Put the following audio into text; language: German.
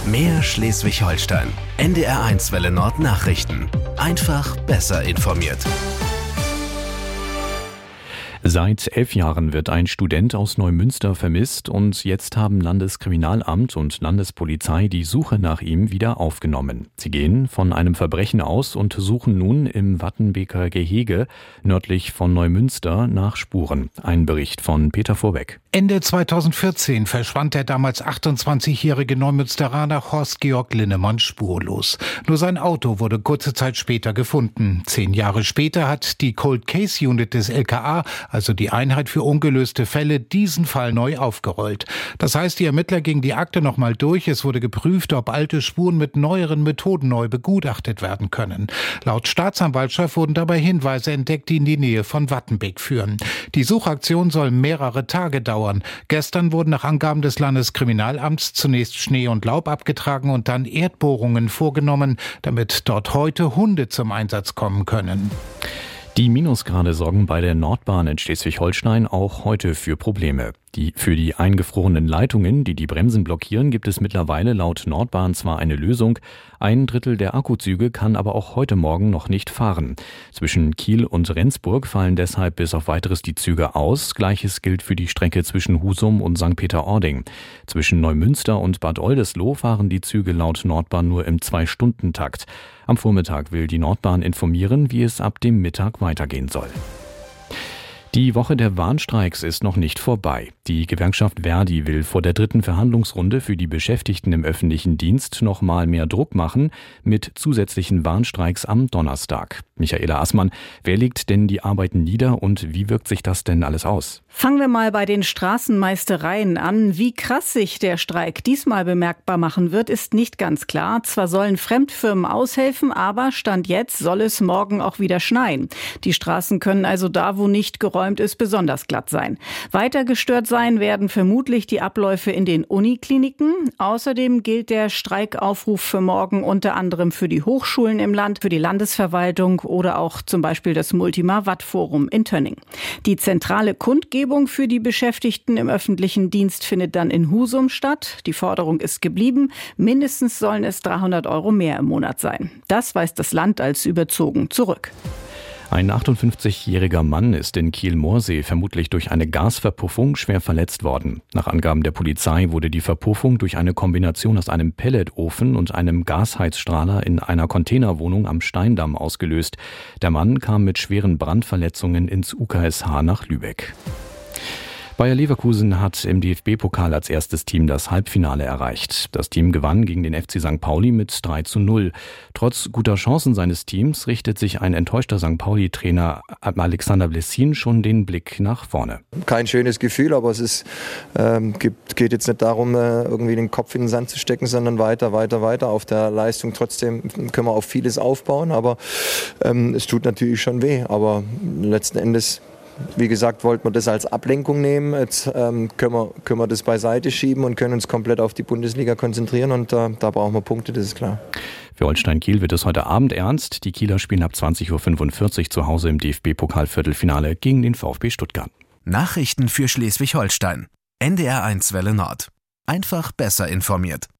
Mehr Schleswig-Holstein. NDR1 Welle Nord Nachrichten. Einfach besser informiert. Seit 11 Jahren wird ein Student aus Neumünster vermisst und jetzt haben Landeskriminalamt und Landespolizei die Suche nach ihm wieder aufgenommen. Sie gehen von einem Verbrechen aus und suchen nun im Wattenbeker Gehege nördlich von Neumünster nach Spuren. Ein Bericht von Peter Vorbeck. Ende 2014 verschwand der damals 28-jährige Neumünsteraner Horst-Georg Linnemann spurlos. Nur sein Auto wurde kurze Zeit später gefunden. 10 Jahre später hat die Cold Case Unit des LKA, also die Einheit für ungelöste Fälle, diesen Fall neu aufgerollt. Das heißt, die Ermittler gingen die Akte nochmal durch. Es wurde geprüft, ob alte Spuren mit neueren Methoden neu begutachtet werden können. Laut Staatsanwaltschaft wurden dabei Hinweise entdeckt, die in die Nähe von Wattenbeek führen. Die Suchaktion soll mehrere Tage dauern. Gestern wurden nach Angaben des Landeskriminalamts zunächst Schnee und Laub abgetragen und dann Erdbohrungen vorgenommen, damit dort heute Hunde zum Einsatz kommen können. Die Minusgrade sorgen bei der Nordbahn in Schleswig-Holstein auch heute für Probleme. Für die eingefrorenen Leitungen, die die Bremsen blockieren, gibt es mittlerweile laut Nordbahn zwar eine Lösung, 1/3 der Akkuzüge kann aber auch heute Morgen noch nicht fahren. Zwischen Kiel und Rendsburg fallen deshalb bis auf Weiteres die Züge aus. Gleiches gilt für die Strecke zwischen Husum und St. Peter-Ording. Zwischen Neumünster und Bad Oldesloe fahren die Züge laut Nordbahn nur im 2-Stunden-Takt. Am Vormittag will die Nordbahn informieren, wie es ab dem Mittag weitergehen soll. Die Woche der Warnstreiks ist noch nicht vorbei. Die Gewerkschaft Verdi will vor der 3. Verhandlungsrunde für die Beschäftigten im öffentlichen Dienst noch mal mehr Druck machen mit zusätzlichen Warnstreiks am Donnerstag. Michaela Assmann, wer legt denn die Arbeiten nieder und wie wirkt sich das denn alles aus? Fangen wir mal bei den Straßenmeistereien an. Wie krass sich der Streik diesmal bemerkbar machen wird, ist nicht ganz klar. Zwar sollen Fremdfirmen aushelfen, aber Stand jetzt soll es morgen auch wieder schneien. Die Straßen können also da, wo nicht geräumt ist, besonders glatt sein. Weiter gestört sein werden vermutlich die Abläufe in den Unikliniken. Außerdem gilt der Streikaufruf für morgen unter anderem für die Hochschulen im Land, für die Landesverwaltung oder auch zum Beispiel das Multima-Watt-Forum in Tönning. Die zentrale Kundgebung für die Beschäftigten im öffentlichen Dienst findet dann in Husum statt. Die Forderung ist geblieben. Mindestens sollen es 300 € mehr im Monat sein. Das weist das Land als überzogen zurück. Ein 58-jähriger Mann ist in Kiel-Moorsee vermutlich durch eine Gasverpuffung schwer verletzt worden. Nach Angaben der Polizei wurde die Verpuffung durch eine Kombination aus einem Pelletofen und einem Gasheizstrahler in einer Containerwohnung am Steindamm ausgelöst. Der Mann kam mit schweren Brandverletzungen ins UKSH nach Lübeck. Bayer Leverkusen hat im DFB-Pokal als erstes Team das Halbfinale erreicht. Das Team gewann gegen den FC St. Pauli mit 3:0. Trotz guter Chancen seines Teams richtet sich ein enttäuschter St. Pauli-Trainer Alexander Blessin schon den Blick nach vorne. Kein schönes Gefühl, aber es geht jetzt nicht darum, irgendwie den Kopf in den Sand zu stecken, sondern weiter. Auf der Leistung trotzdem können wir auf vieles aufbauen, aber es tut natürlich schon weh. Aber letzten Endes, wie gesagt, wollten wir das als Ablenkung nehmen. Jetzt können wir das beiseite schieben und können uns komplett auf die Bundesliga konzentrieren. Und da brauchen wir Punkte, das ist klar. Für Holstein Kiel wird es heute Abend ernst. Die Kieler spielen ab 20:45 Uhr zu Hause im DFB-Pokal-Viertelfinale gegen den VfB Stuttgart. Nachrichten für Schleswig-Holstein. NDR1 Welle Nord. Einfach besser informiert.